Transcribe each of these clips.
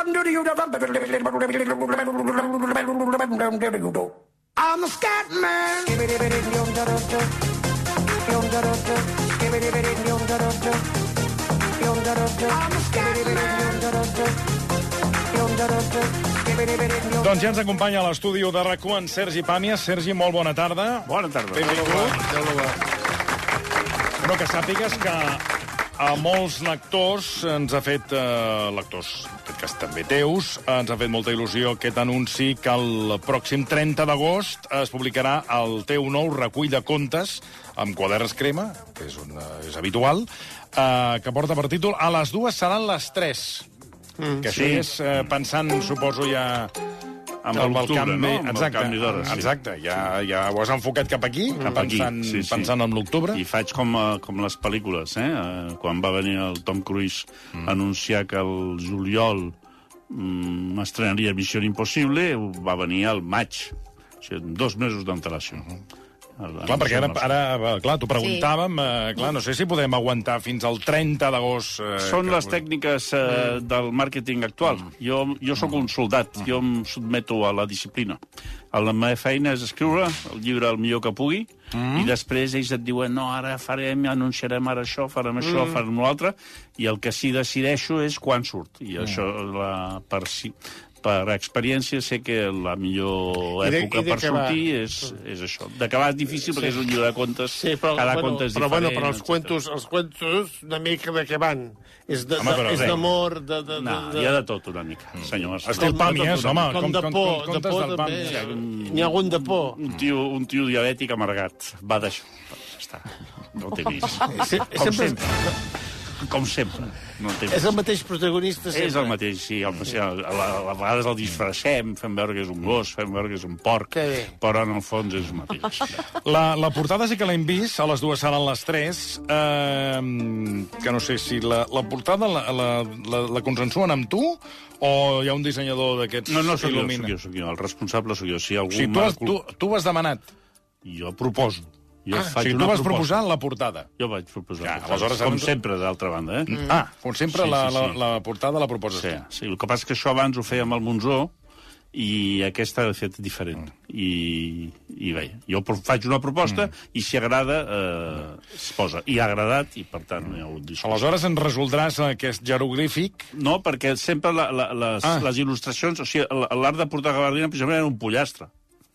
I'm a scat man. Doncs ja ens acompanya a l'estudi de RAC1 en Sergi Pàmies. Sergi, molt bona tarda. Bona tarda. Benvingut. Però que sàpigues que a molts lectors ens ha fet, lectors, en aquest cas també teus, ens ha fet molta il·lusió aquest anunci que el pròxim 30 d'agost es publicarà el teu nou recull de contes amb quaderns crema, que és habitual, que porta per títol A les dues seran les tres. Que això és pensant, suposo, ja amb el canvi, no? Exacte, el canvi d'hores, exacte. Ja ho has enfocat cap aquí, pensant en l'octubre. I faig com les pel·lícules, quan va venir el Tom Cruise a anunciar que el juliol estrenaria Missió Impossible, va venir al maig, o sigui, 2 mesos d'antelació. Clar, perquè ara t'ho preguntàvem, no sé si podem aguantar fins al 30 d'agost. Són les tècniques del màrqueting actual. Jo sóc un soldat, jo em sotmeto a la disciplina. La meva feina és escriure el llibre el millor que pugui, i després ells et diuen, no, ara anunciarem ara això, farem això, farem l'altre, i el que sí decideixo és quan surt. I això, per experiència, sé que la millor època per sortir és això. D'acabar és difícil perquè és un llibre de contes, cada conte és diferent. Però els contos una mica de què van? És d'amor, hi ha de tot una mica, senyor. Estil Pàmies, home. Com de por també. N'hi ha algun de por. Un tio diabètic amargat. Va d'això. Està. No ho té vist. Com sempre. És el mateix protagonista sempre. És el mateix, sí. A vegades el disfressem, fem veure que és un gos, fem veure que és un porc, però en el fons és el mateix. La portada sí que l'hem vist, a les dues seran les tres, que no sé si la portada la consensuen amb tu o hi ha un dissenyador d'aquests que il·lumina? No, sóc jo, el responsable sóc jo. Si tu has demanat? Jo proposo. Si tu vas proposar la portada. Jo vaig proposar la portada. Com sempre, d'altra banda. Com sempre, la portada la proposes tu. Sí, el que passa és que això abans ho fèiem al Monzó i aquesta ha fet diferent. I bé, jo faig una proposta i si agrada, es posa. I ha agradat i, per tant, no hi ha hagut discussió. Aleshores ens resoldràs aquest jeroglífic? No, perquè sempre les il·lustracions... O sigui, l'art de portar gabardina, precisament, era un pollastre.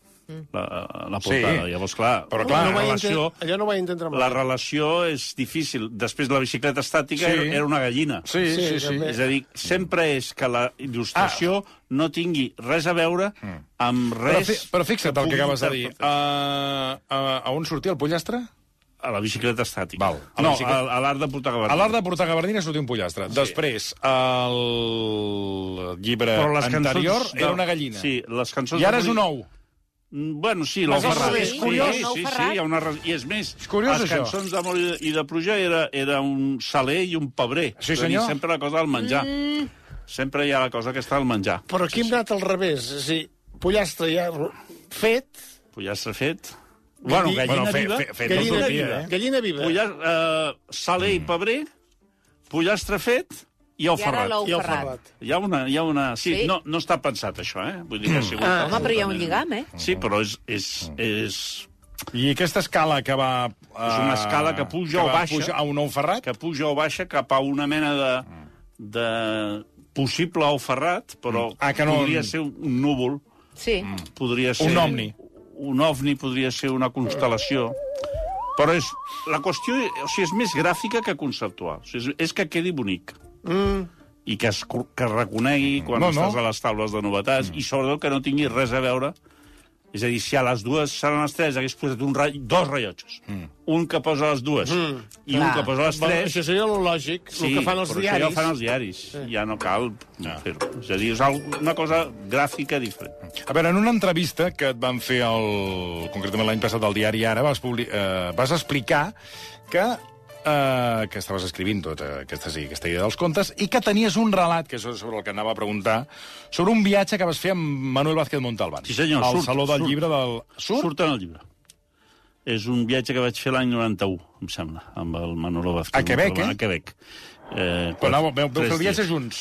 La portada, llavors clar, però clar, allò no vaig entendre mai. La relació és difícil. Després la bicicleta estàtica era una gallina. Sí. És a dir, sempre és que la il·lustració no tingui res a veure amb res... Però fixa't el que acabes de dir. A on sortia el pollastre? A la bicicleta estàtica. No, a l'art de portar gabardina. A l'art de portar gabardina sortia un pollastre. Després, el llibre anterior era una gallina. Sí, les cançons... I ara és un ou. Bueno, sí, l'ou ferrat. És curiós. Sí, i és més, les cançons d'amor i de pluja era un saler i un pebrer. Sí, senyor. Sempre la cosa del menjar. Sempre hi ha la cosa que està al menjar. Però aquí hem anat al revés. És a dir, pollastre ja fet... Pollastre fet. Bueno, gallina viva. Gallina viva. Saler i pebrer, pollastre fet... I ou ferrat. Hi ha una... Sí, no està pensat, això, Vull dir que ha sigut... Home, però hi ha un lligam, Sí, però és... I aquesta escala que va... És una escala que puja o baixa... A un ou ferrat? Que puja o baixa cap a una mena de possible ou ferrat, però podria ser un núvol. Sí. Podria ser... Un ovni. Un ovni podria ser una constel·lació. Però la qüestió és més gràfica que conceptual. És que quedi bonic. I que es reconegui quan estàs a les taules de novetats i sobretot que no tingui res a veure. És a dir, si a les dues seran les tres hagués posat dos rellotges, un que posa les dues i un que posa les tres... Això seria el lògic, el que fan els diaris. Sí, però això ja ho fan els diaris, ja no cal fer-ho. És a dir, és una cosa gràfica diferent. A veure, en una entrevista que et van fer concretament l'any passat al diari Ara, vas explicar que estaves escrivint tota aquesta idea dels contes i que tenies un relat, que és sobre el que anava a preguntar, sobre un viatge que vas fer amb Manuel Vázquez Montalbán. Sí, senyor. Al Saló del Llibre del... Surt en el llibre. És un viatge que vaig fer l'any 91, em sembla, amb el Manuel Vázquez. A Quebec, A Quebec. Però veu fer el viatge junts?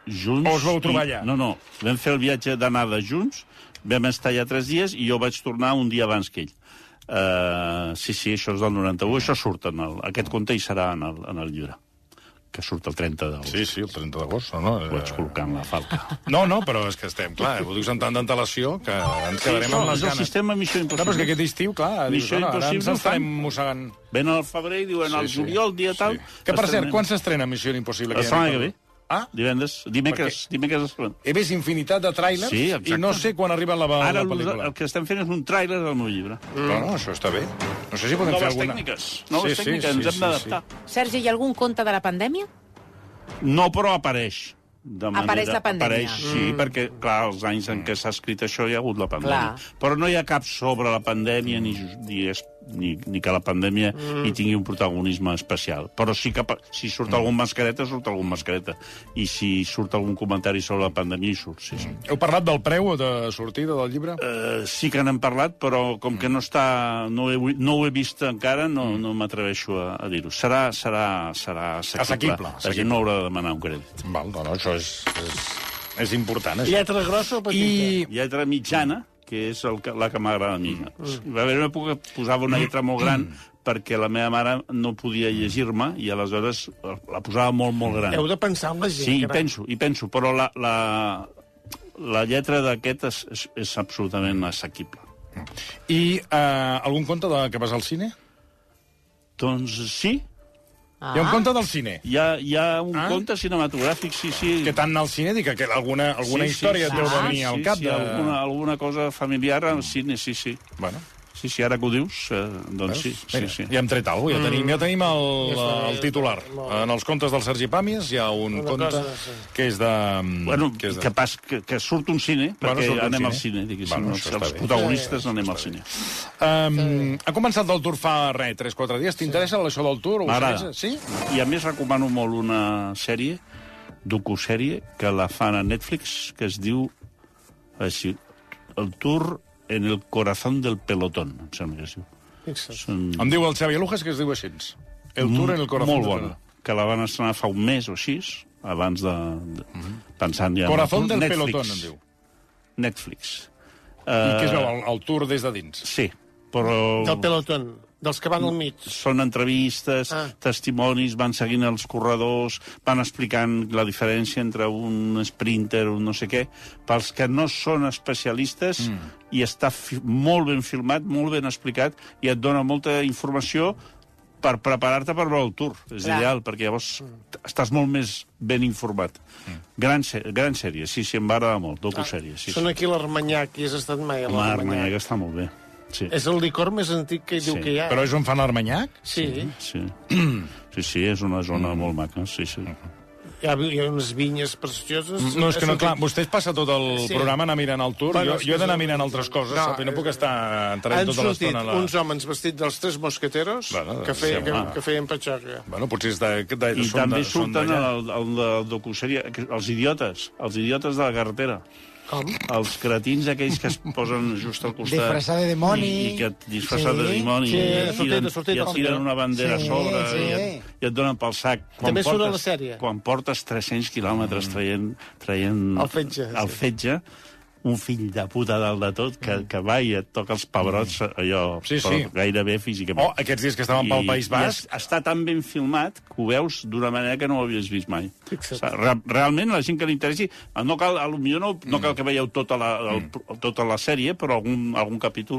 junts... O us vau trobar allà? No, vam fer el viatge d'anada junts, vam estar allà 3 dies i jo vaig tornar un dia abans que ell. Sí, això és del 91, això surt aquest conte hi serà en el llibre, que surt el 30 d'agost. Sí, el 30 d'agost, no? Ho vaig col·locar en la falca. No, però és que estem, clar, ho dius amb tanta antelació que ens quedarem amb les ganes. És el sistema Missió Impossible. No, però és que aquest estiu, clar, Missió ara ens estarem mossegant... Ven al febrer i diuen al juliol, dia tal... Que, per cert, quan s'estrena Missió Impossible? La setmana que ve. Divendres, dimecres he vist infinitat de tràilers i no sé quan arriba la pel·lícula. Ara el que estem fent és un tràiler del meu llibre. No, això està bé. No sé si podem fer alguna... Noves tècniques, ens hem d'adaptar. Sergi, hi ha algun conte de la pandèmia? No, però apareix. Apareix la pandèmia. Sí, perquè, clar, els anys en què s'ha escrit això hi ha hagut la pandèmia. Però no hi ha cap sobre la pandèmia ni que la pandèmia hi tingui un protagonisme especial. Però sí que si surt algun mascareta, surt algun mascareta. I si surt algun comentari sobre la pandèmia, hi surt, sí. Heu parlat del preu de sortida del llibre? Sí que n'hem parlat, però com que no ho he vist encara, no m'atreveixo a dir-ho. Serà assequible. La gent no haurà de demanar un crèdit. Val, no, això és important. Lletra grossa o petita? Lletra mitjana, que és la que m'agrada a mi. Va haver una època que posava una lletra molt gran perquè la meva mare no podia llegir-me i aleshores la posava molt, molt gran. Heu de pensar en la gent. Sí, hi penso, però la lletra d'aquest és absolutament assequible. I algun conte que vas al cine? Doncs sí. Hi ha un conte del cine? Hi ha un conte cinematogràfic, sí. Que tant al cine, dic que alguna història et deu venir al cap. Sí, alguna cosa familiar al cine, sí. Bueno. Sí, ara que ho dius, doncs sí. Ja hem tret alguna cosa, ja tenim el titular. En els contes del Sergi Pàmies hi ha un conte que és de... Bueno, que surt un cine, perquè anem al cine, diguéssim. Els protagonistes anem al cine. Ha començat el Tour fa 3-4 dies. T'interessa això del Tour? M'agrada. Sí? I a més recomano molt una sèrie, docusèrie, que la fan a Netflix, que es diu així, El Tour en el corazón del pelotón, em sembla que es diu. Em diu el Xavi Alujas que es diu així. El Tour en el corazón del pelotón. Molt bona, que la van estrenar fa un mes o així, abans de... pensant ja... Corazón del pelotón, em diu. Netflix. I què es veu, el Tour des de dins? Sí, però... Del pelotón. Dels que van al mig. Són entrevistes, testimonis, van seguint els corredors, van explicant la diferència entre un sprinter, un no sé què. Pels que no són especialistes, i està molt ben filmat, molt ben explicat, i et dona molta informació per preparar-te per veure el Tour. És ideal, perquè llavors estàs molt més ben informat. Gran sèrie, sí, em va agradar molt, docusèrie. Són aquí l'Armanyac, i has estat mai a l'Armanyac. L'Armanyac està molt bé. Sí. És el licor més antic que diu que hi ha. Però és on fan l'Armanyac? Sí, és una zona molt maca, sí. Hi ha unes vinyes precioses. No, és que no, clar, vostè es passa tot el programa anar mirant el Tour. Jo he d'anar mirant altres coses, no puc estar entrant tota l'estona. Han sortit uns homes vestits dels Tres Mosqueteros que feien patxaca. Bueno, potser és de... I també surten el docusèrie, els idiotes de la carretera. Com? Els cretins aquells que es posen just al costat. Disfressat de dimoni. I que disfressat de dimoni. Sí, i et tiren una bandera a sobre i et donen pel sac. També surt a la sèrie. Quan portes 300 quilòmetres traient el fetge, un fill de puta dalt de tot que va i et toca els pebrots allò gairebé físicament. Aquests dies que estaven pel País Basc. Està tan ben filmat que ho veus d'una manera que no ho havies vist mai. Realment, la gent que li interessi, no cal que veieu tota la sèrie, però algun capítol.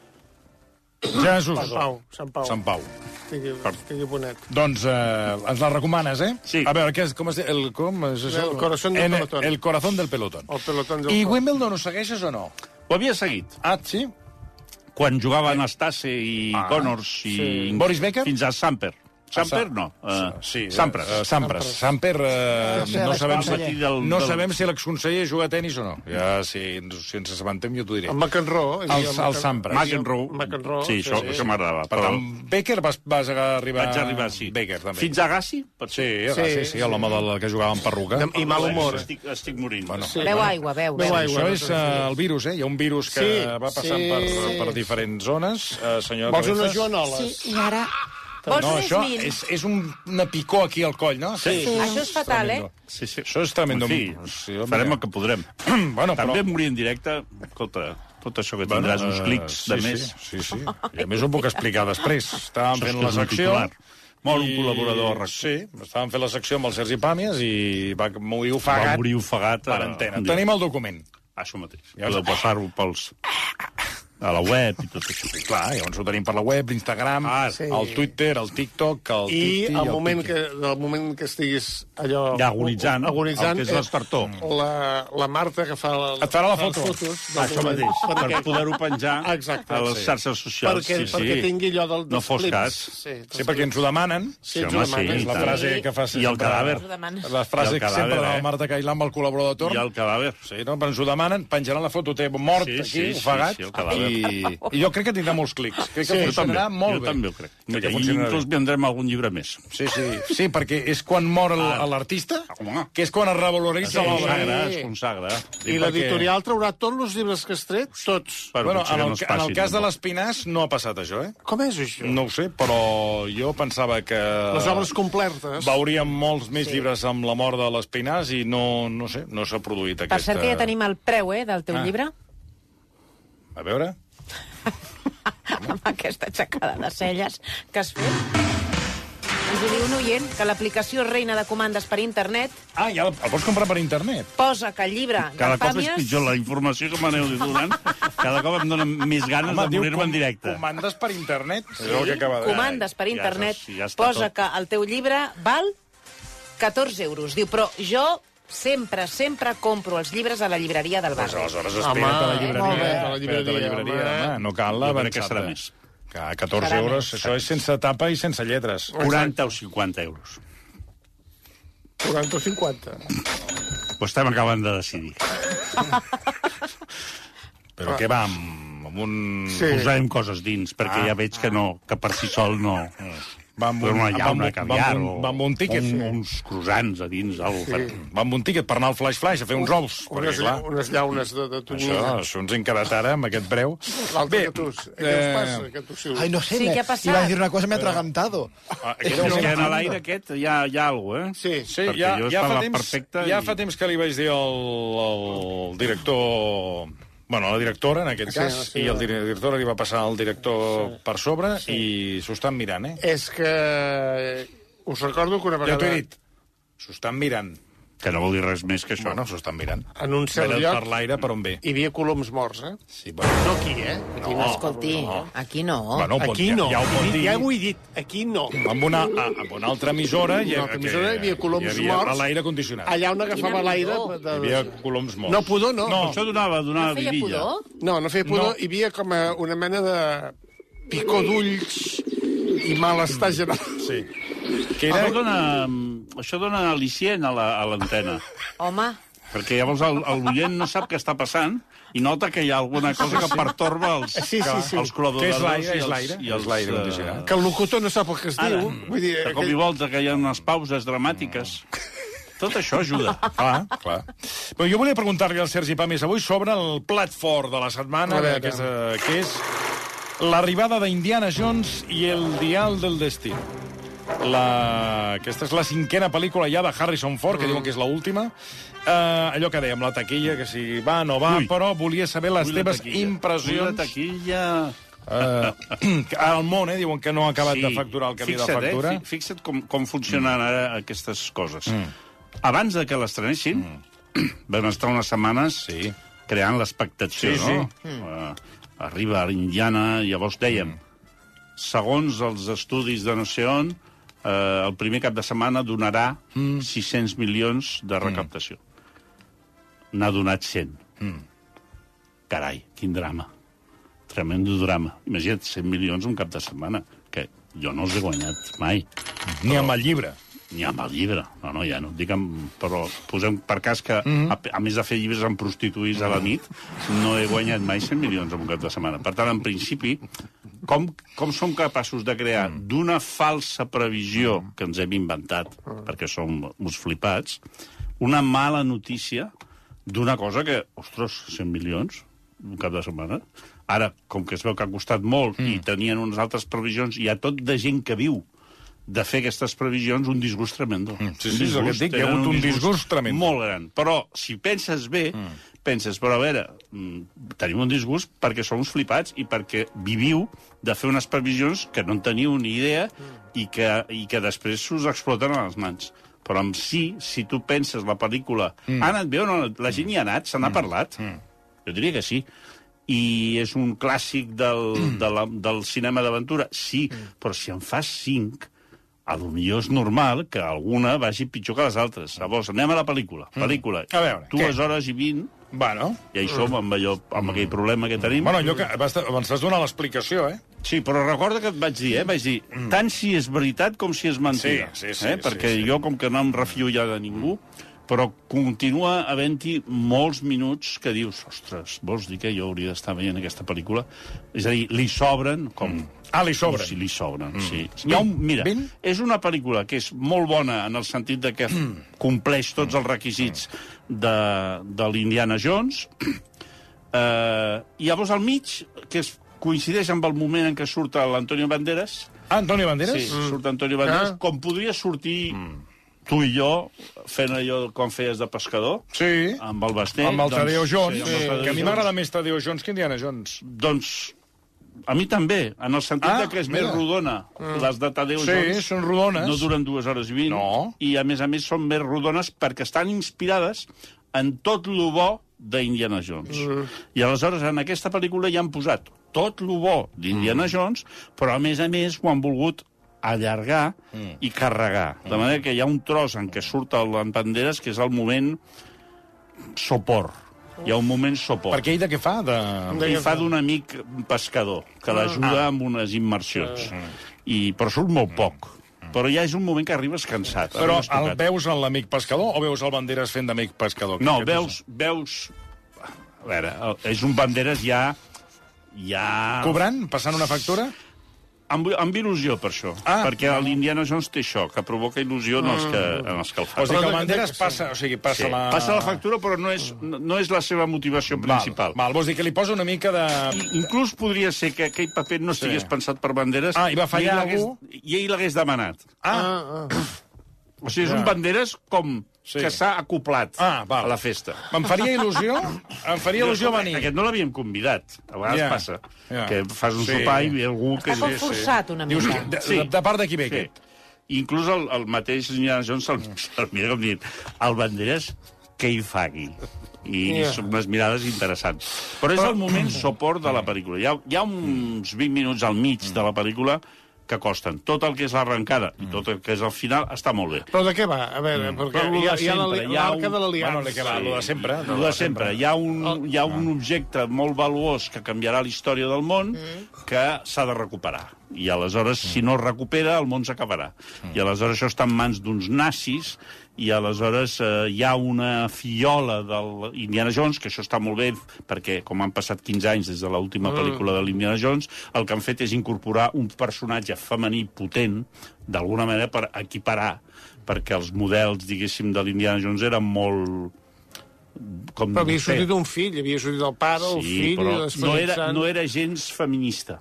Jesús. Sant Pau. Tingui bonet. Doncs ens la recomanes, eh? Sí. A veure, com es diu? El corazón del pelotón. El corazón del pelotón. El pelotón del I Wimbledon ho segueixes o no? Ho havia seguit. Sí? Quan jugaven Stase i Connors i... Boris Becker? Fins a Samper. Samper, no. Sampras. Samper, no sabem si l'exconseller juga a tenis o no. Ja, si ens assabentem, jo t'ho diré. El McEnroe. El Sampras. McEnroe. Sí, això m'agradava. Per tant, Becker vas arribar... Vaig arribar, sí. Becker, també. Fins a Agassi? Sí, l'home que jugava amb perruca. I mal humor. Estic morint. Beu aigua, beu. Això és el virus, eh? Hi ha un virus que va passant per diferents zones. Vols una joanola? Sí, i ara... Vols No, més això mint? és una picor aquí al coll, no? Sí. Això és fatal, eh? Sí. Això és tremendo. En fi, Sí, home, farem el que podrem. Bueno, però... També morir en directe, escolta, tot això que tindràs uns clics de més. Sí. I a més ho puc explicar després. Estàvem fent la secció... Molt un col·laborador. Sí, estàvem fent la secció amb el Sergi Pàmies i va morir ofegat. Va morir ofegat per antena. Tenim el document. Això mateix. Podeu passar-ho a la web i tot això. Clar, llavors ho tenim per la web, l'Instagram, el Twitter, el TikTok, el I Titi... al moment que estiguis allò... Ja agonitzant, el que és l'estartor. La Marta que fa... Et farà la foto. les fotos del Això moment. mateix, per poder-ho penjar Exacte, a les xarxes socials. Perquè tingui allò dels No fos clips. cas. Sí, perquè ens ho demanen. Sí, home, sí. És la frase que fa I el cadàver. La frase que sempre de la Marta Cailà amb el col·laborador de torn. I el cadàver. Sí, no? Ens ho demanen, penjaran la foto teva mort aquí, ofegat, el cadàver. i jo crec que tindrà molts clics. Crec que funcionarà molt bé. Jo també ho crec. I funcionarà inclús vendrem algun llibre més. Sí, perquè és quan mor l'artista, que és quan es revaloritza l'obra. Es consagra. I l'editorial traurà tots els llibres que has tret? Tots. Bueno, en el cas de l'Espinàs no ha passat això, eh? Com és això? No ho sé, però jo pensava que... Les obres complertes. Veuríem molts més llibres amb la mort de l'Espinàs i no sé, no s'ha produït aquesta... Per cert que ja tenim el preu, del teu llibre. A veure... Amb aquesta aixecada de celles que has fet. Ens ho diu un oient, que l'aplicació reina de comandes per internet... ja el pots comprar per internet. Posa que el llibre Cada cop és d'Empàmies... pitjor la informació que m'aneu donant. Cada cop em dona més ganes de morir-me en directe. Comandes per internet. És el que acaba de... Comandes per internet. Ja està Posa tot. que el teu llibre val 14 euros. Diu, però jo sempre compro els llibres a la llibreria del barri. Aleshores espera't a la llibreria. Espera't a la llibreria, home. No cal Jo crec que l'avançada. serà més. Que 14 euros, això és sense tapa i sense lletres. 40 o 50 euros. 40 o 50. Ho estem acabant de decidir. Però què va, amb un... Sí. Posarem coses dins, perquè ja veig que per si sol no... Va amb una caviar va amb un tíquet. uns croissants a dins. Va amb un tíquet per anar al flash a fer uns ous. Perquè, clar, Unes llaunes de tonyina. això ens encarat ara amb aquest preu. L'altre que tu... Què us passa? Que tu sí. Ay, no sé, Sí, ¿qué ha pasado? iba a decir una cosa, me he atragantado. És que en l'aire aquest hi ha alguna cosa, Sí. Sí, Perquè jo estava perfecte ja i- fa temps que li vaig dir al director... Bueno, la directora, en aquest cas, sí, i el director li va passar al director per sobre i s'ho estan mirant, eh? És que... Us recordo que una Ja vegada... t'ho he dit. S'ho estan mirant. Que no vol dir res més que això. Bueno, s'ho estan mirant. En un cert Venen lloc per l'aire per on ve. hi havia coloms morts, eh? Sí, bueno. No aquí, eh? Aquí no. Escolti, aquí no. Bueno, Aquí no. Ja ho pot dir. Ja ho he dit. Aquí no. Amb una altra emissora... Una altra emissora hi havia coloms hi havia morts. l'aire condicionat. Allà on agafava Quina l'aire... pudor. Hi havia coloms morts. No, pudor no. No. Això donava No feia vidilla. pudor? No feia pudor. No. Hi havia com una mena de picor d'ulls i malestar general. Sí. Que era... Això dona al·licient a l'antena. Home, Perquè llavors l'oient no sap què està passant i nota que hi ha alguna cosa que pertorba els Sí. els col·laboradors. Què és l'aire? És l'aire. i els, És l'aire condicionat. Que el locutor no sap el que es diu. Vull dir, De cop i volta que hi ha unes pauses dramàtiques. Tot això ajuda. Clar. Però jo volia preguntar-li al Sergi Pàmies avui sobre el plat fort de la setmana, A veure. que és l'arribada d'Indiana Jones i el dial del destí. Aquesta és la 5a pel·lícula ja de Harrison Ford, que diuen que és l'última. Allò que dèiem, la taquilla, que si va o no va, però volia saber les teves impressions. La taquilla... Al món, diuen que no ha acabat de facturar el que havia de facturar. Fixa't com funcionen ara aquestes coses. Abans de que l'estrenessin, vam estar unes setmanes creant l'expectació, no? Arriba a l'Indiana, llavors dèiem, segons els estudis de no sé on, el primer cap de setmana donarà 600 milions de recaptació. N'ha donat 100. Carai, quin drama. Tremendo drama. Imagina't, 100 milions un cap de setmana, que jo no els he guanyat mai. Ni amb el llibre. Ni amb el llibre. No, ja no et dic però posem per cas que, a més de fer llibres amb prostituïts a la nit, no he guanyat mai 100 milions en un cap de setmana. Per tant, en principi, com som capaços de crear d'una falsa previsió que ens hem inventat, perquè som uns flipats, una mala notícia d'una cosa que, ostres, 100 milions un cap de setmana. Ara, com que es veu que ha costat molt i tenien unes altres previsions, hi ha tot de gent que viu de fer aquestes previsions un disgust tremendo. Sí, és el que et dic, hi ha hagut un disgust tremendo. Molt gran. Però, si penses bé, penses, però a veure, tenim un disgust perquè som uns flipats i perquè viviu de fer unes previsions que no en teniu ni idea i que després us exploten a les mans. Però si tu penses la pel·lícula... Ha anat bé o no? La gent hi ha anat? Se n'ha parlat? Jo diria que sí. I és un clàssic del cinema d'aventura? Sí, però si en fas 5, potser és normal que alguna vagi pitjor que les altres. Llavors, anem a la pel·lícula. Pel·lícula. A veure, 2 hores i 20... Bueno. I això amb aquell problema que tenim. Bueno, allò que ens vas donar l'explicació, eh? Sí, però recorda que et vaig dir, Vaig dir, tant si és veritat com si és mentida. Sí, perquè jo, com que no em refio ja de ningú, però continua havent-hi molts minuts que dius, ostres, vols dir que jo hauria d'estar veient aquesta pel·lícula? És a dir, li sobren, com... Li sobren. Sí, li sobren, sí. Mira, és una pel·lícula que és molt bona en el sentit de que compleix tots els requisits de l'Indiana Jones, i llavors al mig, que coincideix amb el moment en què surt l'Antonio Banderas... Antonio Banderas? Sí, surt Antonio Banderas, com podria sortir tu i jo fent allò com feies de pescador, sí, amb el Basté. Amb el Tadeo Jones, sí, que a mi m'agrada més Tadeo Jones que Indiana Jones. Doncs a mi també, en el sentit que és més rodona. Les de Tadeo Jones... Sí, són rodones. No duren 2 hores i 20. No. I, a més, són més rodones perquè estan inspirades en tot lo bo d'Indiana Jones. I aleshores, en aquesta pel·lícula ja han posat tot lo bo d'Indiana Jones, però, a més, ho han volgut allargar i carregar. De manera que hi ha un tros en què surt en Banderas, que és el moment sopor. Hi ha un moment sopor. Perquè ell de què fa? Ell fa d'un amic pescador, que l'ajuda amb unes immersions. Però surt molt poc. Però ja és un moment que arribes cansat. Però el veus en l'amic pescador o veus el Banderas fent d'amic pescador? No, veus... A veure, és un Banderas ja... Cobrant? Passant una factura? Amb il·lusió, per això. Perquè l'Indiana Jones té això, que provoca il·lusió en els que el fan. O sigui que el Banderas passa la... Passa la factura, però no és la seva motivació principal. Vols dir que li posa una mica de... Inclús podria ser que aquell paper no estigués pensat per Banderas i va fallar algú... I ell l'hagués demanat. O sigui, és un Banderas que s'ha acoplat a la festa. Em faria il·lusió venir. Aquest no l'havíem convidat. A vegades passa. Que fas un sopar i ve algú que... Està com forçat una mica. De part de qui ve aquest? Inclús el mateix Indiana Jones se'l mira com dient el Banderas, què hi fa aquí? I són unes mirades interessants. Però és el moment soport de la pel·lícula. Hi ha uns 20 minuts al mig de la pel·lícula que costen. Tot el que és l'arrencada i tot el que és el final està molt bé. Però de què va? A veure, perquè hi ha l'arca de l'aliança. Lo de sempre. Lo de sempre. Hi ha un objecte molt valuós que canviarà la història del món que s'ha de recuperar. I aleshores, si no es recupera, el món s'acabarà. I aleshores això està en mans d'uns nazis i aleshores hi ha una fillola d'Indiana Jones, que això està molt bé, perquè com han passat 15 anys des de l'última pel·lícula de l'Indiana Jones, el que han fet és incorporar un personatge femení potent, d'alguna manera per equiparar, perquè els models, diguéssim, de l'Indiana Jones eren molt... Però havia sortit un fill, havia sortit el pare, el fill... Sí, però no era gens feminista.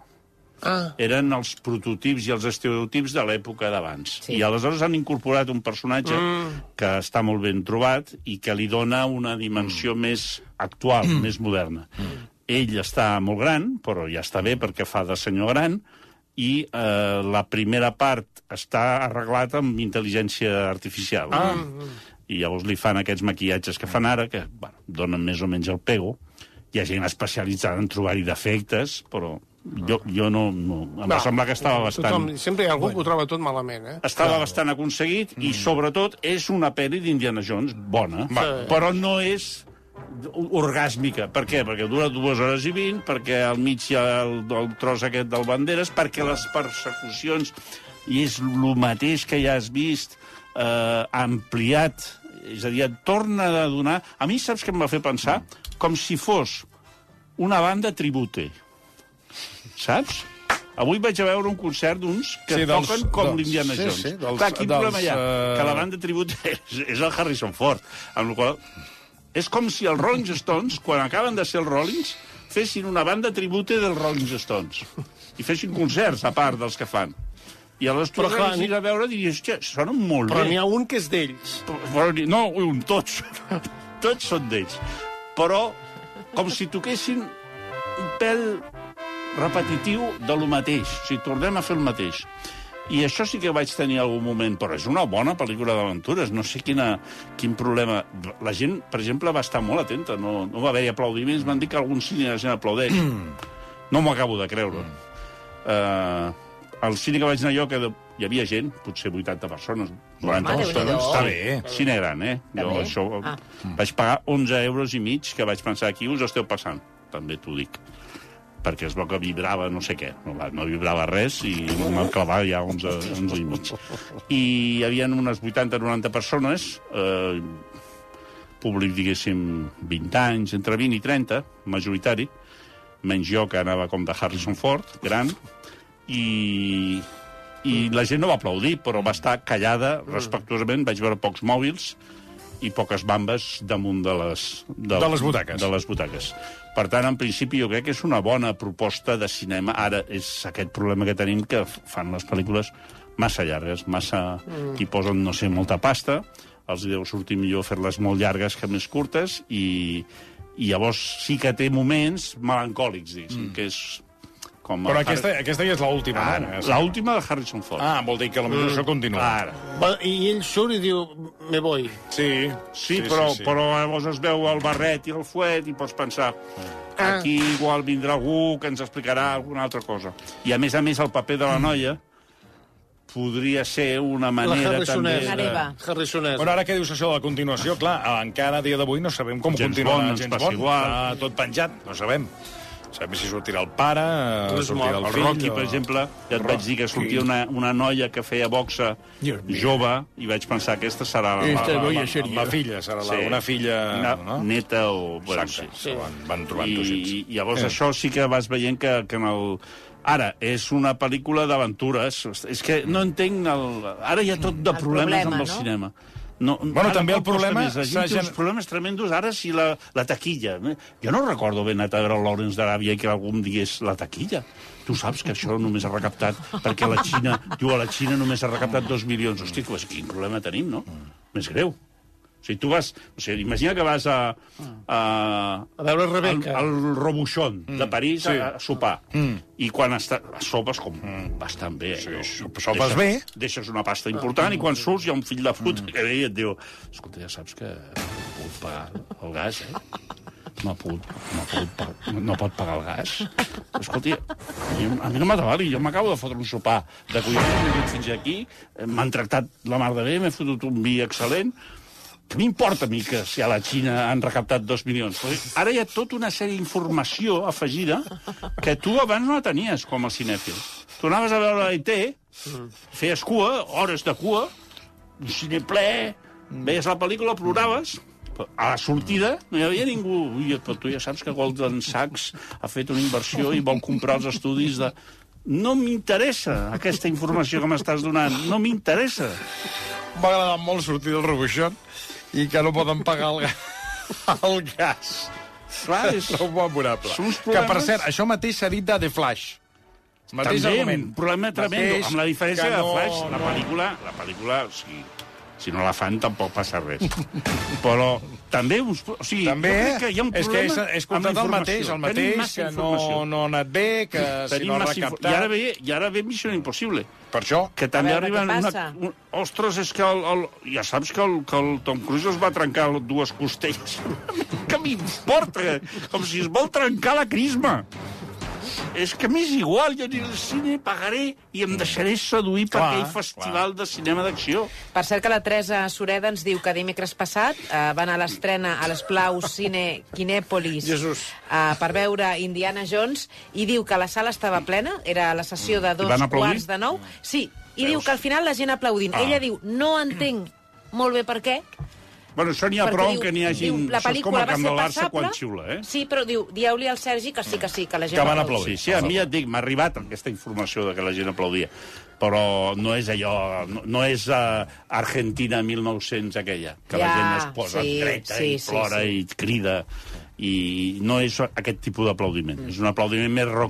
Eren els prototips i els estereotips de l'època d'abans. I aleshores han incorporat un personatge que està molt ben trobat i que li dona una dimensió més actual, més moderna. Ell està molt gran, però ja està bé perquè fa de senyor gran, i la primera part està arreglat amb intel·ligència artificial. I llavors li fan aquests maquillatges que fan ara, que donen més o menys el pego. Hi ha gent especialitzada en trobar-hi defectes, però... Jo no... Em va semblar que estava bastant... Sempre hi ha algú que ho troba tot malament, Estava bastant aconseguit i, sobretot, és una pel·li d'Indiana Jones bona, però no és orgàsmica. Per què? Perquè dura 2 hores i 20, perquè al mig hi ha el tros aquest del Banderas, perquè les persecucions, i és el mateix que ja has vist, ampliat, és a dir, et torna a donar... A mi saps què em va fer pensar? Com si fos una banda tribute. Saps? Avui vaig a veure un concert d'uns que toquen com l'Indiana Jones. Clar, quin problema hi ha? Que la banda tribut és el Harrison Ford. Amb la qual és com si els Rolling Stones, quan acaben de ser els Rollins, fessin una banda tribute dels Rolling Stones. I fessin concerts, a part dels que fan. I aleshores tu vagis a veure i diries, hòstia, sonen molt Però bé. n'hi ha un que és d'ells. No, tots. Tots són d'ells. Però com si toquessin un pèl repetitiu de lo mateix. O sigui, tornem a fer el mateix. I això sí que vaig tenir algun moment, però és una bona pel·lícula d'aventures. No sé quin problema... La gent, per exemple, va estar molt atenta. No va haver-hi aplaudiments. M'han dit que algun cine la gent aplaudeix. No m'ho acabo de creure. Al cine que vaig anar jo, que hi havia gent, potser 80 persones, 90 persones. Està bé. Cine gran, eh? Jo això vaig pagar 11 euros i mig, que vaig pensar, aquí us esteu passant. També t'ho dic. Perquè es veu que vibrava no sé què. No vibrava res i m'han clavat ja 11 i mig. I hi havia unes 80-90 persones, públic, diguéssim, 20 anys, entre 20 i 30, majoritari, menys jo, que anava com de Harrison Ford, gran, i la gent no va aplaudir, però va estar callada respectuosament. Vaig veure pocs mòbils i poques bambes damunt de les butaques. Per tant, en principi, jo crec que és una bona proposta de cinema. Ara és aquest problema que tenim, que fan les pel·lícules massa llargues, hi posen, no sé, molta pasta, els deu sortir millor fer-les molt llargues que més curtes, i llavors sí que té moments melancòlics, diguéssim, que és... Però aquesta ja és l'última. L'última de Harrison Ford. Vol dir que potser això continua. I ell surt i diu, me voy. Sí, però llavors es veu el barret i el fuet i pots pensar, aquí igual vindrà algú que ens explicarà alguna altra cosa. I a més, el paper de la noia podria ser una manera també... Harrisonès. Bueno, ara que dius això de la continuació, clar, encara a dia d'avui no sabem com continuarà James Bond. Està tot penjat, no sabem. Sabem si sortirà el pare, sortirà el fill... El Rocky, per exemple, ja et vaig dir que sortia una noia que feia boxa jove, i vaig pensar que aquesta serà la filla, serà una filla... Neta o... Van trobant tots. I llavors això sí que vas veient que en el... Ara, és una pel·lícula d'aventures. És que no entenc... Ara hi ha tot de problemes amb el cinema. També el problema... uns problemes tremendos ara si la taquilla. Jo no recordo haver anat a veure el Lawrence d'Aràbia i que algú em digués la taquilla. Tu saps que això només ha recaptat perquè la Xina només ha recaptat 2 milions. Hosti, quin problema tenim, no? Més greu. O sigui, tu vas... imagina que vas a veure Rebeca. Al Robuchon de París a sopar. I quan sopes com bastant bé. Sopes bé. Deixes una pasta important i quan surts hi ha un fill de puta que ve i et diu, escolta, ja saps que no puc pagar el gas, no pot pagar el gas. Escolta, a mi no m'atabali, jo m'acabo de fotre un sopar de collons fins aquí, m'han tractat la mar de bé, m'he fotut un vi excel·lent. Què m'importa a mi que si a la Xina han recaptat 2 milions? Ara hi ha tota una sèrie d'informació afegida que tu abans no la tenies com a cinèfil. Tu anaves a veure l'ET, feies cua, hores de cua, un cine ple, veies la pel·lícula, ploraves, a la sortida no hi havia ningú. Però tu ja saps que Goldman Sachs ha fet una inversió i vol comprar els estudis de... No m'interessa aquesta informació que m'estàs donant, no m'interessa. M'ha agradat molt sortir del Robuchon i que no poden pagar el gas. Clar, és prou memorable. Que, per cert, això mateix s'ha dit de The Flash. També, un problema tremendo, amb la diferència de Flash. La pel·lícula, si no la fan, tampoc passa res. Però també... També és que és comptat el mateix, que no ha anat bé, que si no ha recaptat... I ara ve Missió Impossible. Per això. Que també arriben... Ostres, és que ja saps que el Tom Cruise es va trencar 2 costelles. Que m'importa? Com si es vol trencar la crisma. És que m'és igual, jo aniré al cine, pagaré i em deixaré seduir per aquell festival de cinema d'acció. Per cert que la Teresa Sureda ens diu que dimecres passat va anar a l'estrena a l'Esplau Cine Kinèpolis per veure Indiana Jones i diu que la sala estava plena, era la sessió de 8:45. Sí, i diu que al final la gent aplaudint. Ella diu, no entenc molt bé per què. Bueno, això n'hi ha prou que n'hi hagi... La pel·lícula va ser passable. Quan xiula, eh? Sí, però dieu-li al Sergi que sí, que la gent van aplaudir. Sí, a mi ja et dic, m'ha arribat aquesta informació de que la gent aplaudia. Però no és allò... No és Argentina 1900 aquella, que la gent es posa dreta i plora i crida. I no és aquest tipus d'aplaudiment. És un aplaudiment més rocó.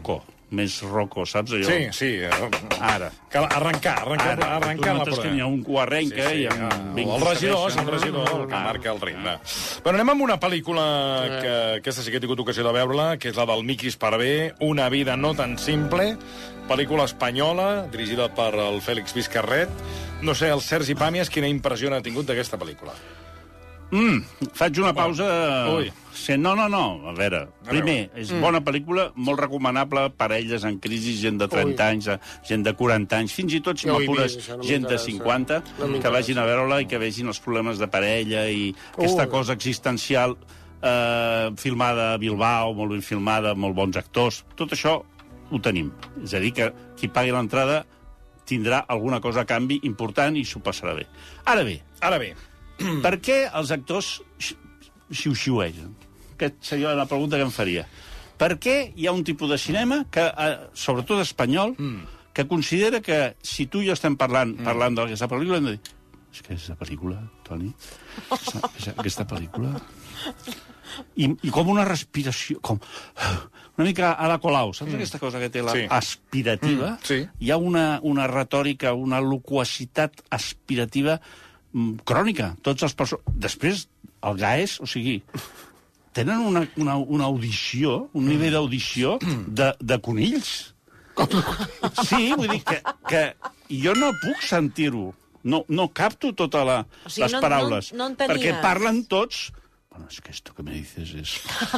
més roco, saps allò? Sí. Ara. Arrencar Tu notes que n'hi ha un que ho arrenca i... El regidor, el que marca el ritme. Però anem amb una pel·lícula que aquesta sí que he tingut ocasió de veure-la, que és la del Miqui Esparvé, Una vida no tan simple, pel·lícula espanyola, dirigida per el Fèlix Vizcarret. No sé, el Sergi Pàmies, quina impressió ha tingut d'aquesta pel·lícula? Faig una pausa... Ui. No. A veure, primer, és bona pel·lícula, molt recomanable, parelles en crisi, gent de 30 anys, gent de 40 anys, fins i tot, si m'apures, gent de 50, que vagin a veure-la i que vegin els problemes de parella i aquesta cosa existencial filmada a Bilbao, molt ben filmada, molt bons actors. Tot això ho tenim. És a dir, que qui pagui l'entrada tindrà alguna cosa a canvi important i s'ho passarà bé. Ara bé, per què els actors xiu-xiuegen? Aquesta seria la pregunta que em faria. Per què hi ha un tipus de cinema, que, sobretot espanyol, que considera que si tu i jo estem parlant d'aquesta pel·lícula, hem de dir, és que aquesta pel·lícula, Toni, aquesta pel·lícula... I com una respiració, com una mica a la Colau, saps aquesta cosa que té l'aspirativa? Sí. Hi ha una retòrica, una loquacitat aspirativa crònica. Tots els després, el Gaes, o sigui, tenen una audició, un nivell d'audició de conills. Sí, vull dir que jo no puc sentir-ho. No capto totes les paraules. No entenies. Perquè parlen tots... Bueno, es que esto que me dices es...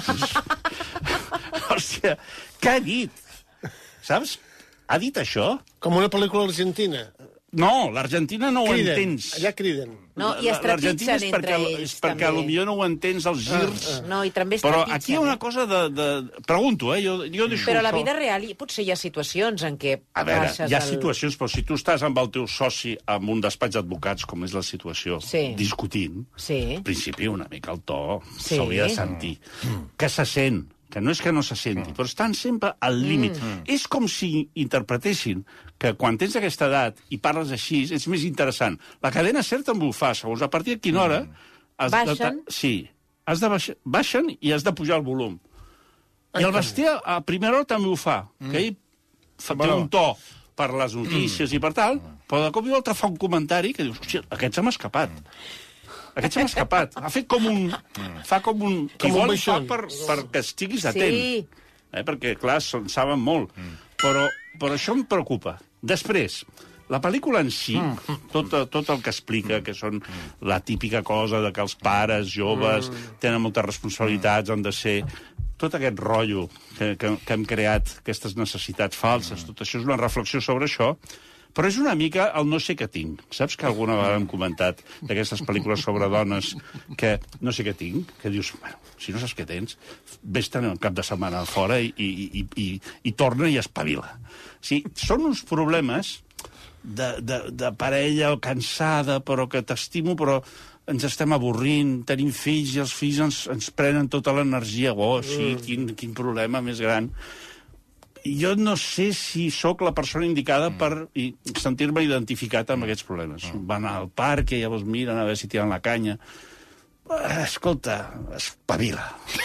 Hòstia, què ha dit? Saps? Ha dit això? Com una pel·lícula argentina. No, l'Argentina no ho entens. Allà criden. No, i es trepitgen entre ells, és perquè també. potser no ho entens, els girs. No, i també es Però trepitgen. aquí hi ha una cosa de... Pregunto, jo deixo Però a la això. vida real potser hi ha situacions en què A veure, baixes hi ha situacions, però si tu estàs amb el teu soci en un despatx d'advocats, com és la situació, discutint, en principi una mica el to s'hauria de sentir. Que se sent, que no és que no se senti, però estan sempre al límit. És com si interpretessin que quan tens aquesta edat i parles així, és més interessant. La cadena SER també ho fa, segons a partir de quina hora... Baixen? Sí, has de baixen i has de pujar el volum. I el Bastia, a primera hora, també ho fa, que ell té un to per les notícies i per tal, però de cop i volta fa un comentari que dius, hòstia, aquest se m'ha escapat. Aquest se m'ha escapat. Ha fet com un... Fa com un... Igual ho fa perquè estiguis atent. Sí. Perquè, clar, saben molt. Però això em preocupa. Després, la pel·lícula en si, tot el que explica, que són la típica cosa de que els pares joves tenen moltes responsabilitats, han de ser... Tot aquest rotllo que hem creat, aquestes necessitats falses, tot això és una reflexió sobre això, però és una mica el no sé què tinc. Saps que alguna vegada hem comentat d'aquestes pel·lícules sobre dones que no sé què tinc? Que dius, bueno, si no saps què tens, vés-te'n un cap de setmana fora i torna i espavila. Sí, són uns problemes de parella cansada, però que t'estimo, però ens estem avorrint, tenim fills i els fills ens prenen tota l'energia. Oh, sí, quin problema més gran. Jo no sé si sóc la persona indicada per sentir-me identificat amb aquests problemes. Van al parc i llavors miren a veure si tiren la canya. Escolta, espavila.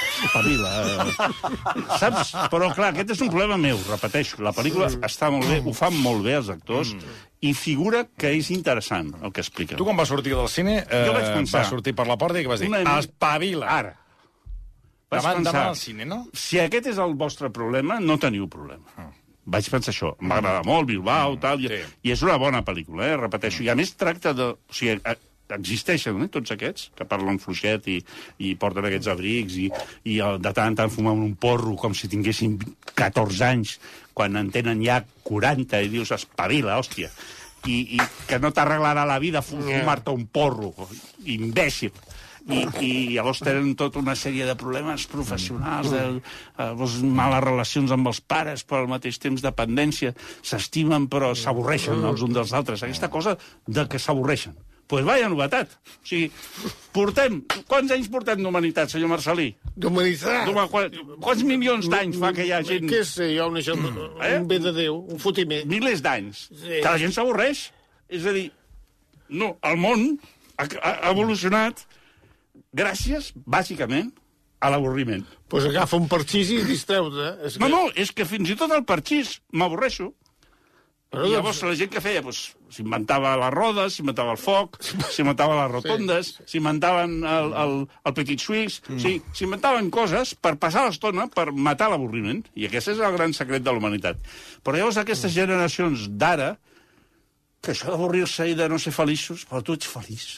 Saps? Però, clar, aquest és un problema meu, repeteixo. La pel·lícula està molt bé, ho fan molt bé els actors, i figura que és interessant el que explica. Tu, quan vas sortir del cine, vas sortir per la porta i què vas dir? Espavila! Ara. Davant al cine, no? Si aquest és el vostre problema, no teniu problema. Vaig pensar això. Em va agradar molt, Bilbao, tal, i és una bona pel·lícula, repeteixo. I a més tracta de... O sigui, existeixen tots aquests, que parlen fluixet i porten aquests abrics i de tant en tant fumen un porro com si tinguessin 14 anys, quan en tenen ja 40, i dius, espavila, hòstia. I que no t'arreglarà la vida fumar-te un porro, imbècil. I llavors tenen tota una sèrie de problemes professionals, males relacions amb els pares, però al mateix temps dependència, s'estimen però s'avorreixen els uns dels altres. Aquesta cosa de que s'avorreixen. Doncs vaya novetat. O sigui, quants anys portem d'humanitat, senyor Marcelí? D'humanitat? Quants milions d'anys fa que hi ha gent... Què sé jo, un bé de Déu, un fotimer. Milers d'anys. Que la gent s'avorreix. És a dir, no, el món ha evolucionat gràcies, bàsicament, a l'avorriment. Doncs agafa un parxís i distreu-te. No, és que fins i tot el parxís m'avorreixo. I llavors la gent que feia, s'inventava les rodes, s'inventava el foc, s'inventava les rotondes, s'inventaven el petit suís, s'inventaven coses per passar l'estona, per matar l'avorriment. I aquest és el gran secret de la humanitat. Però llavors aquestes generacions d'ara, que això d'avorrir-se i de no ser feliços, però tu ets feliç.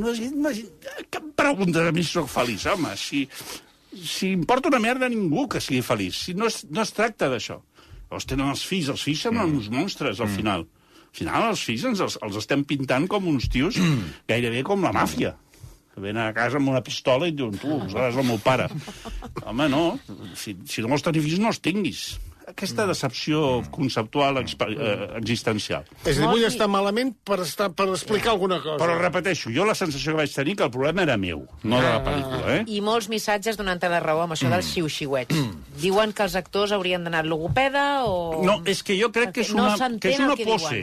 Que em preguntes a mi si soc feliç, home? Si importa una merda ningú que sigui feliç. Si no es tracta d'això. Llavors tenen els fills semblen uns monstres, al final. Al final, els fills els estem pintant com uns tios gairebé com la màfia. Que venen a casa amb una pistola i diuen, tu, seràs el meu pare. Home, no, si no vols tenir fills, no els tinguis. Aquesta decepció conceptual existencial. És a dir, vull estar malament per explicar alguna cosa. Però repeteixo, jo la sensació que vaig tenir que el problema era meu, no de la pel·lícula, I molts missatges donant-te la raó amb això dels xiu-xiuets. Diuen que els actors haurien d'anar al logopeda o... No, és que jo crec que és una pose.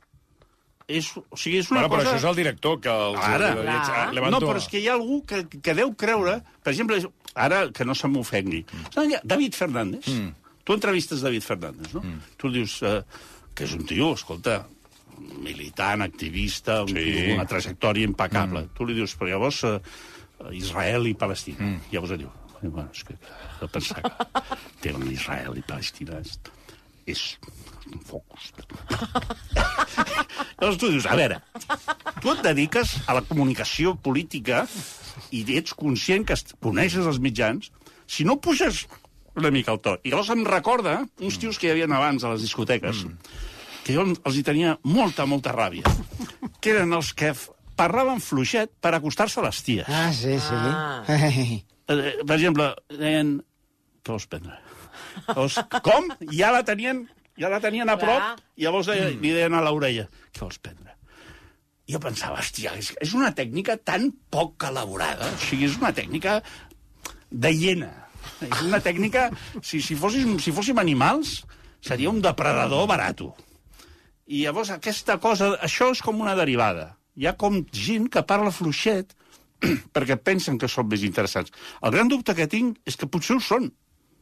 O sigui, és una cosa... Però això és el director que els... Ara, no, però és que hi ha algú que deu creure... Per exemple, ara, que no se m'ofengui. David Fernández. Tu entrevistes David Fernández, no? Tu dius que és un tio, escolta, militant, activista, una trajectòria impecable. Tu li dius, però llavors Israel i Palestina. Llavors diu, bueno, és que de pensar que té un Israel i Palestina és un focus. Llavors tu dius, a veure, tu et dediques a la comunicació política i ets conscient que coneixes els mitjans, si no puges una mica al to. I llavors em recorda uns tios que hi havia abans a les discoteques, que jo els hi tenia molta ràbia, que eren els que parlaven fluixet per acostar-se a les ties. Sí. Per exemple, deien, què vols prendre? Com? Ja la tenien a prop, i llavors li deien a l'orella, què vols prendre? I jo pensava, hòstia, és una tècnica tan poc elaborada, o sigui, és una tècnica de hiena. És una tècnica... Si fóssim animals, seria un depredador barato. I llavors aquesta cosa... Això és com una derivada. Hi ha com gent que parla fluixet perquè pensen que són més interessants. El gran dubte que tinc és que potser ho són.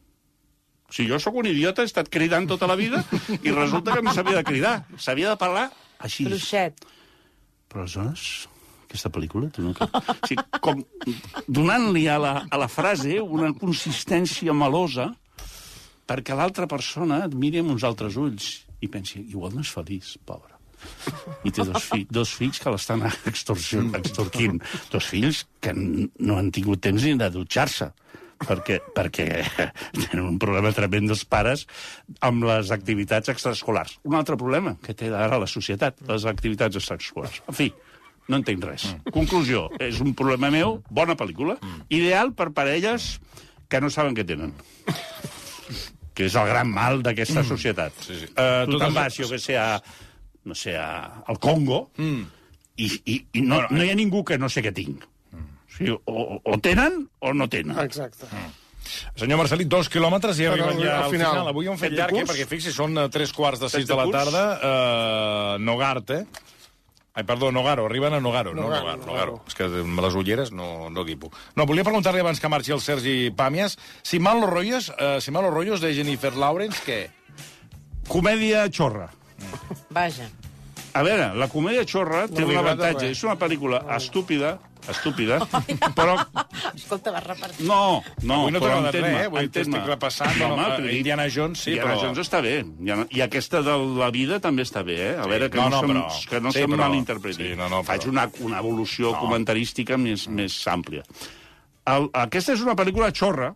O sigui, jo sóc un idiota, he estat cridant tota la vida i resulta que no s'havia de cridar. S'havia de parlar així. Fluixet. Però aleshores... aquesta pel·lícula? O sigui, com donant-li a la frase una consistència melosa perquè l'altra persona et miri amb uns altres ulls i pensi, igual no és feliç, pobre. I té dos fills que l'estan extorquint. Dos fills que no han tingut temps ni de dutxar-se perquè tenen un problema tremend dels pares amb les activitats extraescolars. Un altre problema que té ara la societat, les activitats extraescolars. En fi, no entenc res. Conclusió, és un problema meu, bona pel·lícula, ideal per parelles que no saben què tenen. Que és el gran mal d'aquesta societat. Tu te'n vas, jo que sé, no sé, al Congo, i no hi ha ningú que no sé què tinc. O sigui, o tenen o no tenen. Exacte. Senyor Marcelí, 2 quilòmetres i arriben ja al final. Avui hem fet llarg, perquè fixi, són 3:45 de la tarda. Nogart, Ai, perdó, Nogaro, arriben a Nogaro. Nogaro. És que amb les ulleres no equipo. No, volia preguntar-li abans que marxi el Sergi Pàmies si Malos Rollos de Jennifer Lawrence, què? Comèdia xorra. Vaja. A veure, la comèdia xorra té un avantatge. És una pel·lícula estúpida, però... Escolta, vas repartir. No, avui no t'ha agradat res, avui t'estic repassant. Indiana Jones, sí, però... Indiana Jones està bé. I aquesta de la vida també està bé, A veure, que no se'm malinterpreti. Faig una evolució comentarística més àmplia. Aquesta és una pel·lícula xorra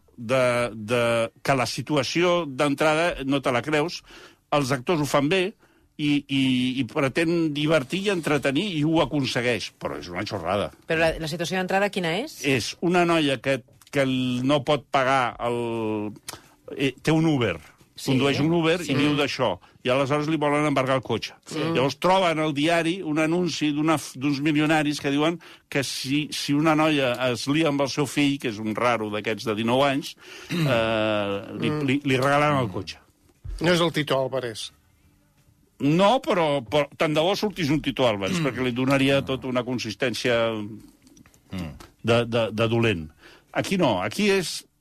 que la situació d'entrada no te la creus, els actors ho fan bé, i pretén divertir i entretenir i ho aconsegueix, però és una xorrada. Però la situació d'entrada quina és? És una noia que no pot pagar té un Uber, condueix un Uber i viu d'això, i aleshores li volen embargar el cotxe. Llavors troben al diari un anunci d'uns milionaris que diuen que si una noia es lia amb el seu fill, que és un raro d'aquests de 19 anys, li regalaran el cotxe. No és el Tito Álvarez. No, però tant de bo sortís un Tito Álvarez, perquè li donaria tota una consistència de dolent. Aquí no, aquí és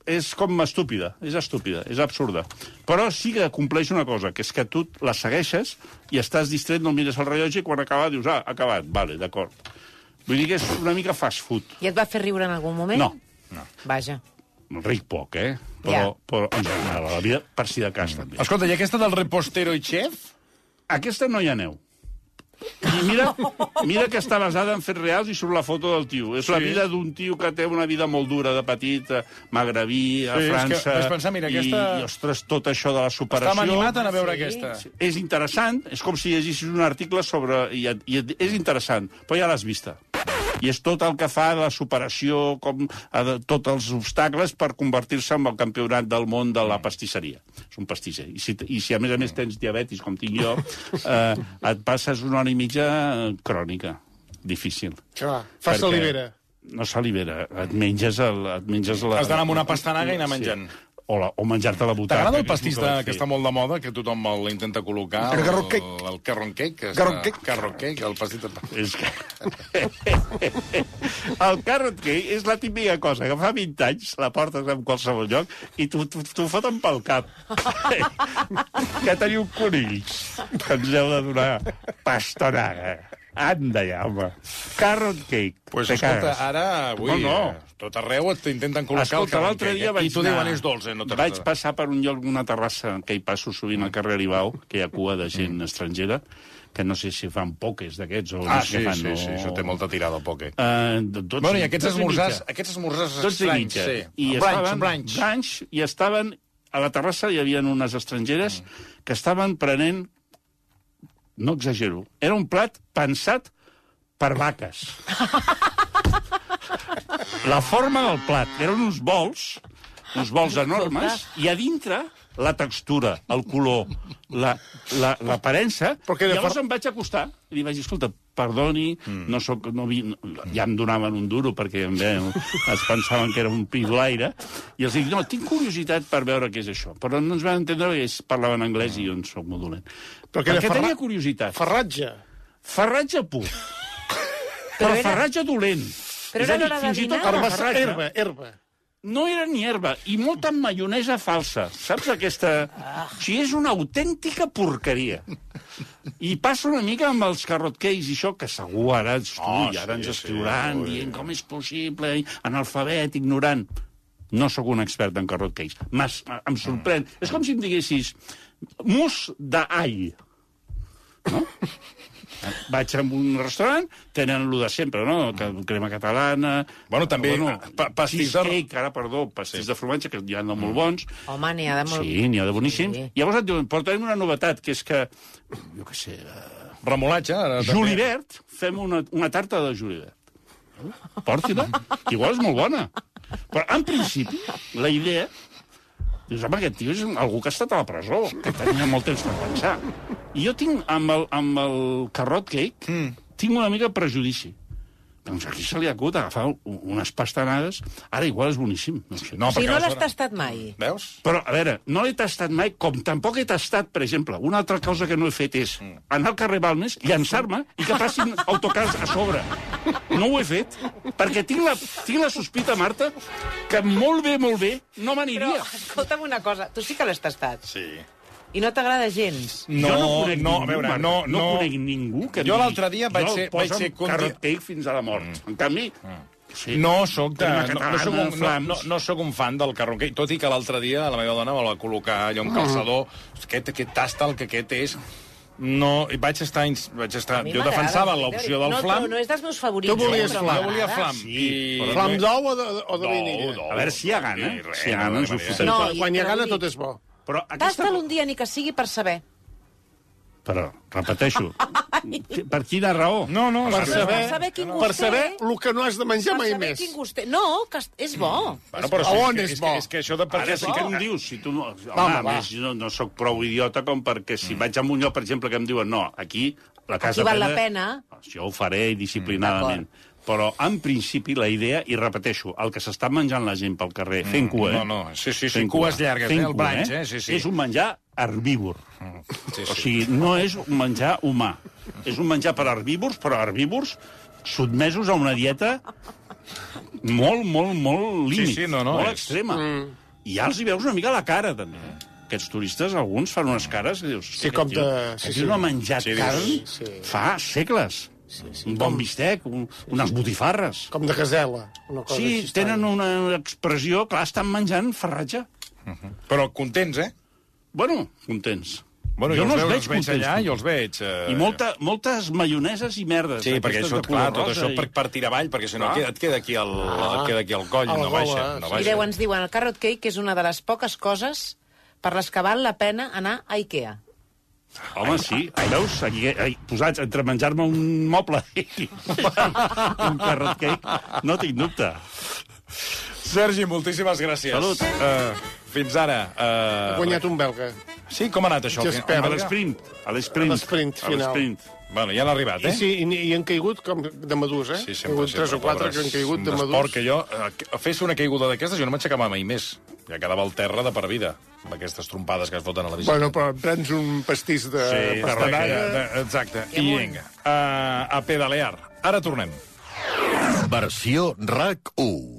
és com estúpida, és absurda. Però sí que compleix una cosa, que és que tu la segueixes i estàs distret, no mires el rellotge i quan acaba dius, ha acabat, vale, d'acord. Vull dir que és una mica fast food. I et va fer riure en algun moment? No. Vaja. Ric poc, però en general, a la vida, per si de cas, també. Escolta, i aquesta del repostero i chef? Aquesta no hi ha neu. I mira que està basada en fets reals i surt la foto del tio. És la vida d'un tio que té una vida molt dura de petit, magrebí, a França... És que vaig pensar, mira, aquesta... I, ostres, tot això de la superació... Estàvem animat a veure aquesta. És interessant, és com si llegissis un article sobre... I és interessant, però ja l'has vista. I és tot el que fa de la superació, com tots els obstacles per convertir-se en el campionat del món de la pastisseria. És un pastisser. I si a més tens diabetis, com tinc jo, et passes una hora i mitja crònica. Difícil. Clar, fa salivera. No salivera, et menges la... Has d'anar amb una pastanaga i anar menjant. O menjar-te la butaca. T'agrada el pastís que està molt de moda, que tothom l'intenta col·locar? El carrot cake. El carrot cake. Carrot cake, el pastís de... És que... El carrot cake és la típica cosa que fa 20 anys la portes en qualsevol lloc i t'ho foten pel cap. Que teniu conills que ens heu de donar pastonaga. Anda ja, home. Carrot cake. Pues escolta, ara, avui, tot arreu t'intenten col·locar el carrot cake. I t'ho diuen, és dolç, no t'agrada. Vaig passar per un lloc, una terrassa, que hi passo sovint al carrer Aribau, que hi ha cua de gent estrangera, que no sé si fan poques d'aquests o no sé què fan. Sí, això té molta tirada, el poke. Bueno, i aquests esmorzars estranys, sí. I brunch, i estaven... A la terrassa hi havia unes estrangeres que estaven prenent... No exagero. Era un plat pensat per vaques. La forma del plat. Eren uns bols enormes, i a dintre la textura, el color, l'aparença... Llavors em vaig acostar i li vaig dir, escolta, perdoni, ja em donaven un duro perquè es pensaven que era un pidolaire, i els dic, no, tinc curiositat per veure què és això. Però no ens van entendre perquè ells parlaven anglès i jo en soc molt dolent. Perquè tenia curiositat. Farratge. Farratge pur. Però farratge dolent. Però era l'hora de dinar? Herba. No era ni herba, i molta maionesa falsa. Saps aquesta... O sigui, és una autèntica porqueria. I passa una mica amb els carrot cakes i això, que segur ara ens escriuran dient com és possible, analfabet, ignorant. No sóc un expert en carrot cakes. Em sorprèn. És com si em diguessis mousse d'all. No? Vaig a un restaurant, tenen el de sempre, no? Crema catalana... Bueno, també pastís de... Cheesecake, ara, pastís de formatge, que hi ha de molt bons. Home, n'hi ha de molt... Sí, n'hi ha de boníssims. Sí. Llavors et diuen, portarem una novetat, que és que... Jo què sé... Remolatge, ara... Julivert, fem una tarta de julivert. Porti-la, igual és molt bona. Però, en principi, la idea... Dius, home, aquest tio és algú que ha estat a la presó, que tenia molt temps per pensar. I jo tinc, amb el carrot cake, tinc una mica prejudici. Doncs aquí se li acut agafar unes pastanades. Ara igual és boníssim. No sé. No, no l'has tastat mai. Veus? Però, a veure, no l'he tastat mai, com tampoc he tastat, per exemple, una altra cosa que no he fet és anar al carrer Balmes, llançar-me i que passin autocars a sobre. No ho he fet, perquè tinc la sospita, Marta, que molt bé, no m'aniria. Però, escolta'm una cosa, tu sí que l'has tastat. Sí. I no t'agrada gens. No conec ningú que jo l'altre dia vaig ser carrot cake fins a la mort. En canvi... Sí. No sóc un fan del carrot cake, tot i que l'altre dia la meva dona me la va col·locar allò en calçador. Aquest tasta, el que aquest és... No, vaig estar... Jo defensava l'opció del flam. No és dels meus favorits. Tu volies flam. Jo volia flam. Flam d'ou o de vainilla? A veure si hi ha gana. Si hi ha gana, ens ho fotem. Quan hi ha gana, tot és bo. Tasta-lo un dia, ni que sigui per saber. Però, repeteixo, per quina raó? No, per saber quin gust té. Per saber el que no has de menjar mai més. No, que és bo. On és bo? És que això de... Ara sí que em dius, si tu no... Home, no sóc prou idiota com perquè si vaig a un lloc, per exemple, que em diuen no, aquí la casa aquí val la pena. Jo ho faré disciplinadament. Però, en principi, la idea, i repeteixo, el que s'està menjant la gent pel carrer, fent cua, sí, cues llargues, el brunch, és un menjar herbívor. O sigui, no és un menjar humà. És un menjar per herbívors, però herbívors sotmesos a una dieta molt límit, Sí, no, molt és- extrema. I ja els hi veus una mica a la cara, també. Aquests turistes, alguns fan unes cares que dius... Sí, com de... Sí, no ha menjat carn fa segles. Un bon bistec, unes botifarres. Com de gasela. Una cosa Sí, així tenen estranya. una expressió... Clar, estan menjant farratge. Però contents, eh? Bueno, contents. Bueno, jo no els veig allà, contents. jo els veig... I moltes maioneses i merdes. Sí, perquè aquestes això, de color clar, tot rosa això per tirar avall, perquè si no Clar. et queda aquí al coll, A la no baixa. gola, No sí. baixa. Mireu, ens diuen, el carrot cake és una de les poques coses per les que val la pena anar a Ikea. Home, sí. Veus? Aquí, posats entre menjar-me un moble i un carrot cake, no tinc dubte. Sergi, moltíssimes gràcies. Salut. Fins ara. Ha guanyat un belga. Sí, com ha anat això? Jasper. A l'esprint. A l'esprint. A l'esprint final. A l'esprint. Bueno, ja han arribat, I, eh? sí, i han caigut com de madurs, eh? Sí, Hi ha hagut 3 o 4 que han caigut de Un esport madurs. que jo, fes una caiguda d'aquestes, jo no m'aixecava mai més. Ja quedava al terra de per vida, amb aquestes trompades que es foten a la bicicleta. Bueno, però prens un pastís de Sí, pastanaga... exacte. I vinga, a pedalear. Ara tornem. Versió RAC 1.